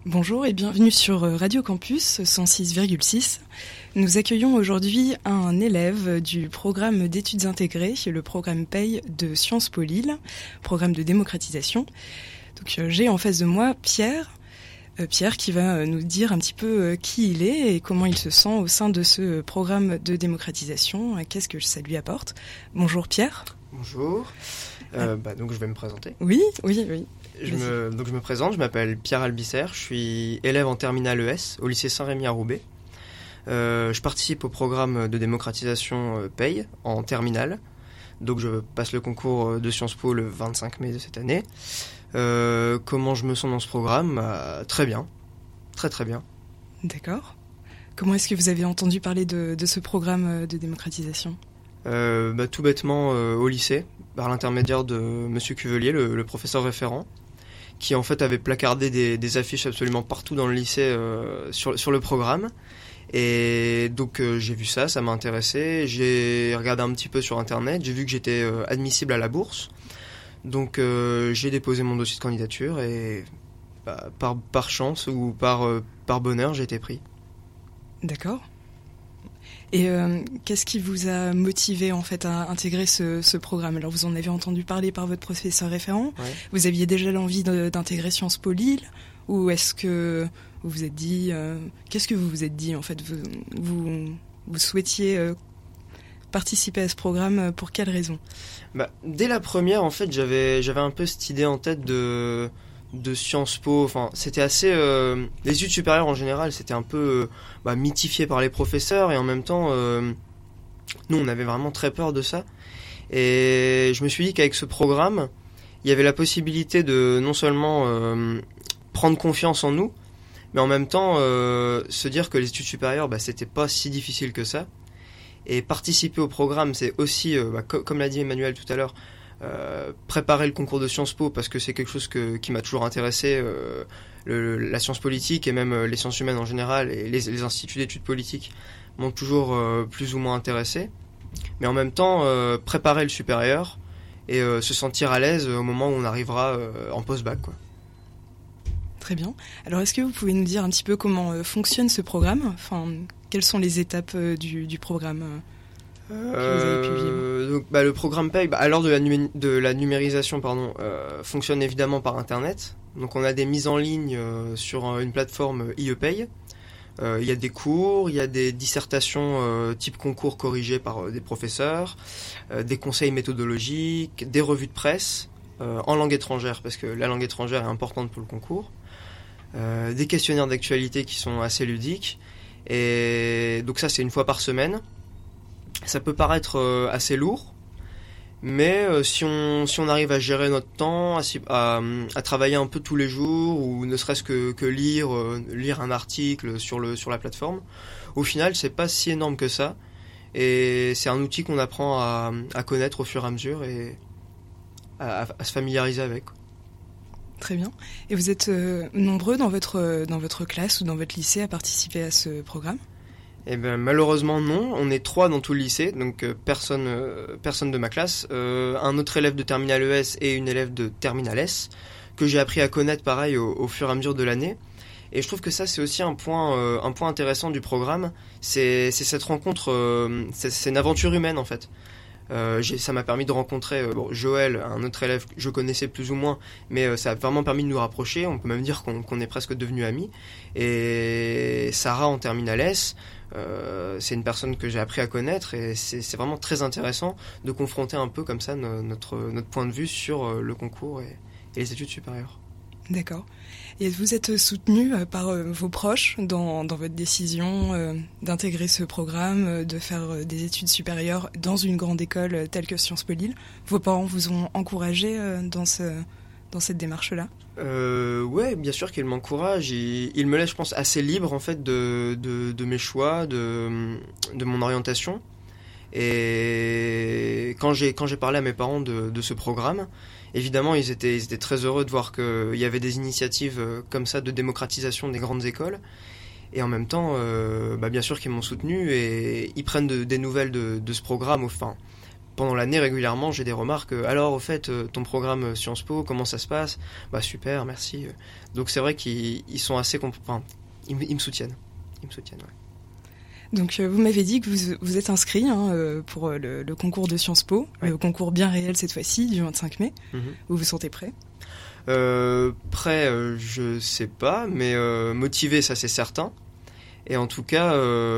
Bonjour et bienvenue sur Radio Campus 106,6. Nous accueillons aujourd'hui un élève du programme d'études intégrées, le programme PEI de Sciences Po Lille, programme de démocratisation. Donc j'ai en face de moi Pierre qui va nous dire un petit peu qui il est et comment il se sent au sein de ce programme de démocratisation, qu'est-ce que ça lui apporte. Bonjour Pierre. Bonjour, donc je vais me présenter. Oui. Je me présente, je m'appelle Pierre Albisser, je suis élève en terminale ES au lycée Saint-Rémy à Roubaix. Je participe au programme de démocratisation PEI en terminale, donc je passe le concours de Sciences Po le 25 mai de cette année. Comment je me sens dans ce programme ? Très bien, très bien. D'accord. Comment est-ce que vous avez entendu parler de ce programme de démocratisation ? Tout bêtement au lycée, par l'intermédiaire de Monsieur Cuvelier, le professeur référent, qui en fait avait placardé des affiches absolument partout dans le lycée sur le programme. Et donc j'ai vu ça m'a intéressé, j'ai regardé un petit peu sur internet, j'ai vu que j'étais admissible à la bourse. Donc j'ai déposé mon dossier de candidature et par chance ou par bonheur j'ai été pris. D'accord. Et qu'est-ce qui vous a motivé en fait à intégrer ce programme ? Alors vous en avez entendu parler par votre professeur référent. Ouais. Vous aviez déjà l'envie d'intégrer Sciences Po Lille, ou est-ce que vous vous êtes dit qu'est-ce que vous vous êtes dit en fait ? Vous souhaitiez participer à ce programme pour quelle raison ? Dès la première en fait j'avais un peu cette idée en tête de Sciences Po, enfin c'était assez les études supérieures en général c'était un peu mythifié par les professeurs et en même temps nous on avait vraiment très peur de ça et je me suis dit qu'avec ce programme il y avait la possibilité de non seulement prendre confiance en nous mais en même temps se dire que les études supérieures c'était pas si difficile que ça et participer au programme c'est aussi comme l'a dit Emmanuel tout à l'heure préparer le concours de Sciences Po parce que c'est quelque chose qui m'a toujours intéressé, la science politique et même les sciences humaines en général et les instituts d'études politiques m'ont toujours plus ou moins intéressé, mais en même temps préparer le supérieur et se sentir à l'aise au moment où on arrivera en post-bac quoi. Très bien. Alors est-ce que vous pouvez nous dire un petit peu comment fonctionne ce programme ? Enfin, quelles sont les étapes du programme que vous avez pu vivre ? Le programme PEI, à l'heure de la numérisation, fonctionne évidemment par Internet. Donc on a des mises en ligne sur une plateforme IEPEI. Il y a des cours, il y a des dissertations type concours corrigées par des professeurs, des conseils méthodologiques, des revues de presse en langue étrangère, parce que la langue étrangère est importante pour le concours, des questionnaires d'actualité qui sont assez ludiques. Et donc ça, c'est une fois par semaine. Ça peut paraître assez lourd, mais si on arrive à gérer notre temps, à travailler un peu tous les jours, ou ne serait-ce que lire un article sur la plateforme, au final, c'est pas si énorme que ça. Et c'est un outil qu'on apprend à connaître au fur et à mesure et à se familiariser avec. Très bien. Et vous êtes nombreux dans votre classe ou dans votre lycée à participer à ce programme ? Malheureusement non, on est 3 dans tout le lycée, donc personne de ma classe, un autre élève de terminale ES et une élève de terminale S, que j'ai appris à connaître pareil au fur et à mesure de l'année. Et je trouve que ça c'est aussi un point intéressant du programme, c'est cette rencontre, c'est une aventure humaine en fait. Ça m'a permis de rencontrer Joël, un autre élève que je connaissais plus ou moins, mais ça a vraiment permis de nous rapprocher, on peut même dire qu'on est presque devenus amis. Et Sarah en terminale S, c'est une personne que j'ai appris à connaître et c'est vraiment très intéressant de confronter un peu comme ça notre point de vue sur le concours et les études supérieures. D'accord. Et vous êtes soutenu par vos proches dans votre décision d'intégrer ce programme, de faire des études supérieures dans une grande école telle que Sciences Po Lille ? Vos parents vous ont encouragé dans cette démarche-là ? Ouais, bien sûr qu'ils m'encouragent. Ils me laissent, je pense, assez libre en fait de mes choix, de mon orientation. Et quand j'ai parlé à mes parents de ce programme, évidemment ils étaient très heureux de voir qu'il y avait des initiatives comme ça de démocratisation des grandes écoles. Et en même temps, bien sûr qu'ils m'ont soutenu et ils prennent des nouvelles de ce programme. Enfin, pendant l'année régulièrement j'ai des remarques, alors au fait ton programme Sciences Po, comment ça se passe? Bah super, merci. Donc c'est vrai qu'ils sont assez ils me soutiennent. Ils me soutiennent, ouais. Donc vous m'avez dit que vous êtes inscrit pour le concours de Sciences Po, ouais. Le concours bien réel cette fois-ci, du 25 mai. Vous vous sentez prêt? Prêt, je sais pas, mais motivé, ça c'est certain. Et en tout cas,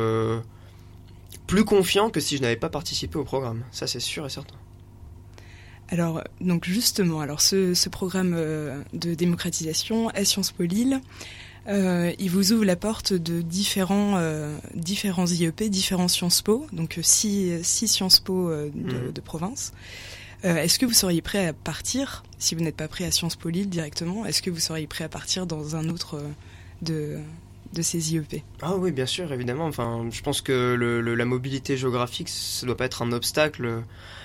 plus confiant que si je n'avais pas participé au programme. Ça c'est sûr et certain. Alors, donc justement, ce programme de démocratisation à Sciences Po Lille, il vous ouvre la porte de différents IEP, différents Sciences Po, donc 6 Sciences Po de province. Est-ce que vous seriez prêt à partir, si vous n'êtes pas prêt à Sciences Po Lille directement, est-ce que vous seriez prêt à partir dans un autre de ces IEP? Ah oui, bien sûr, évidemment. Enfin, je pense que la mobilité géographique, ça doit pas être un obstacle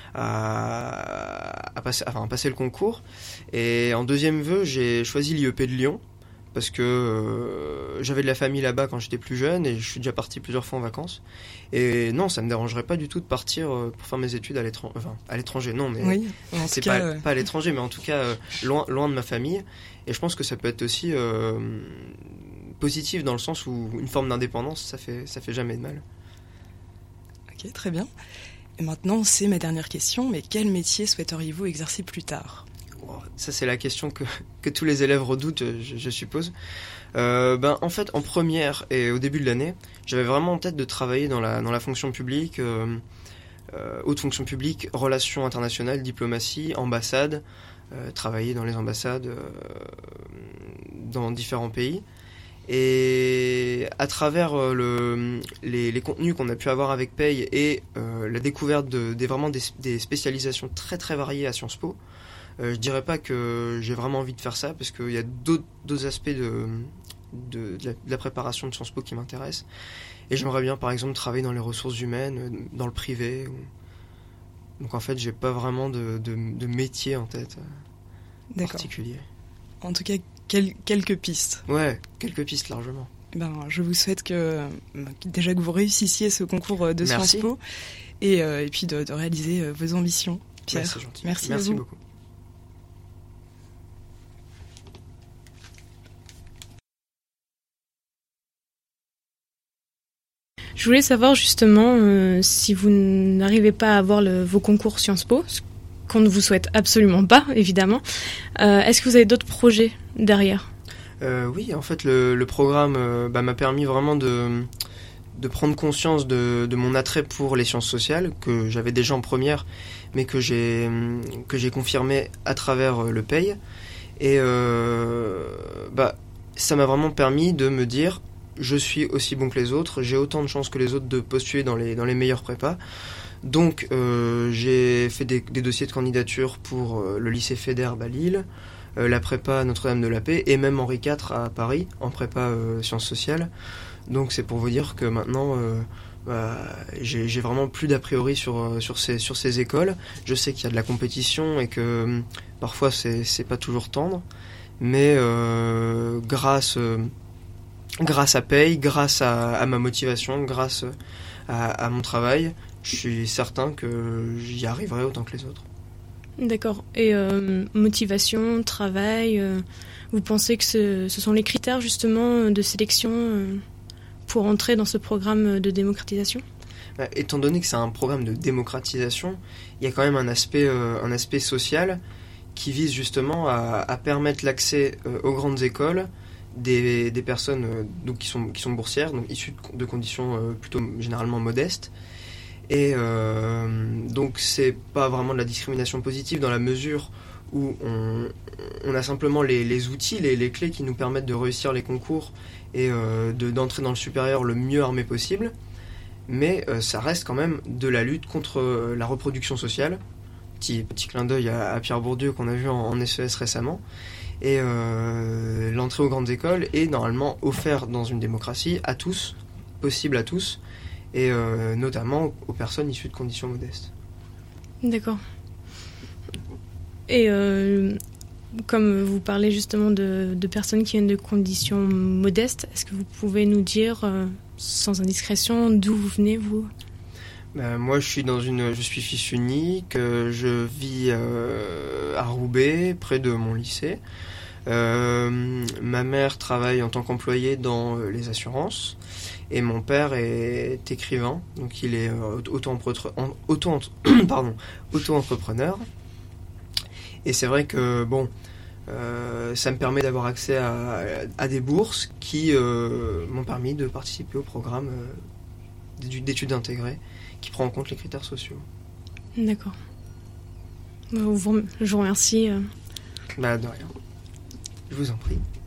à passer le concours. Et en deuxième vœu, j'ai choisi l'IEP de Lyon, parce que j'avais de la famille là-bas quand j'étais plus jeune et je suis déjà parti plusieurs fois en vacances. Et non, ça me dérangerait pas du tout de partir pour faire mes études à l'étranger. Enfin, à l'étranger, non, mais oui, c'est pas à l'étranger, mais en tout cas loin de ma famille. Et je pense que ça peut être aussi positif dans le sens où une forme d'indépendance, ça fait jamais de mal. Ok, très bien. Et maintenant, c'est ma dernière question, mais quel métier souhaiteriez-vous exercer plus tard? Ça, c'est la question que tous les élèves redoutent, je suppose. En fait, en première et au début de l'année, j'avais vraiment en tête de travailler dans la fonction publique, haute fonction publique, relations internationales, diplomatie, ambassade, travailler dans les ambassades dans différents pays. Et à travers les contenus qu'on a pu avoir avec Paye et la découverte des spécialisations très très variées à Sciences Po, je dirais pas que j'ai vraiment envie de faire ça, parce qu'il y a d'autres aspects de la préparation de Sciences Po qui m'intéressent. Et j'aimerais bien, par exemple, travailler dans les ressources humaines, dans le privé. Donc en fait, j'ai pas vraiment de métier en tête particulier. En tout cas, quelques pistes. Ouais, quelques pistes largement. Je vous souhaite que vous réussissiez ce concours de Sciences Po et puis de réaliser vos ambitions, Pierre. Ouais, c'est gentil. Merci beaucoup. Je voulais savoir justement si vous n'arrivez pas à avoir vos concours Sciences Po, ce qu'on ne vous souhaite absolument pas, évidemment. Est-ce que vous avez d'autres projets derrière? Oui, en fait, le programme m'a permis vraiment de prendre conscience de mon attrait pour les sciences sociales, que j'avais déjà en première, mais que j'ai confirmé à travers le Paye. Et ça m'a vraiment permis de me dire, je suis aussi bon que les autres, j'ai autant de chances que les autres de postuler dans les meilleurs prépas. Donc j'ai fait des dossiers de candidature pour le lycée Faidherbe à Lille, la prépa Notre-Dame de la Paix et même Henri IV à Paris en prépa sciences sociales. Donc c'est pour vous dire que maintenant j'ai vraiment plus d'a priori sur ces écoles. Je sais qu'il y a de la compétition et que parfois c'est pas toujours tendre, mais grâce à Paye, grâce à ma motivation, grâce à mon travail, je suis certain que j'y arriverai autant que les autres. D'accord. Et motivation, travail, vous pensez que ce sont les critères justement de sélection pour entrer dans ce programme de démocratisation? Étant donné que c'est un programme de démocratisation, il y a quand même un aspect social qui vise justement à permettre l'accès aux grandes écoles des personnes donc qui sont boursières, donc issues de conditions plutôt généralement modestes. Et donc c'est pas vraiment de la discrimination positive dans la mesure où on a simplement les outils, les clés qui nous permettent de réussir les concours et d'entrer dans le supérieur le mieux armé possible. Mais ça reste quand même de la lutte contre la reproduction sociale. Petit clin d'œil à Pierre Bourdieu qu'on a vu en SES récemment. Et l'entrée aux grandes écoles est normalement offerte dans une démocratie à tous, possible à tous, et notamment aux personnes issues de conditions modestes. D'accord. Et comme vous parlez justement de personnes qui viennent de conditions modestes, est-ce que vous pouvez nous dire, sans indiscrétion, d'où vous venez, vous ? Moi, je suis fils unique, je vis à Roubaix, près de mon lycée. Ma mère travaille en tant qu'employée dans les assurances et mon père est écrivain, donc il est auto-entrepreneur. Et c'est vrai que ça me permet d'avoir accès à des bourses qui m'ont permis de participer au programme d'études intégrées qui prend en compte les critères sociaux. D'accord. Je vous remercie. De rien. Je vous en prie.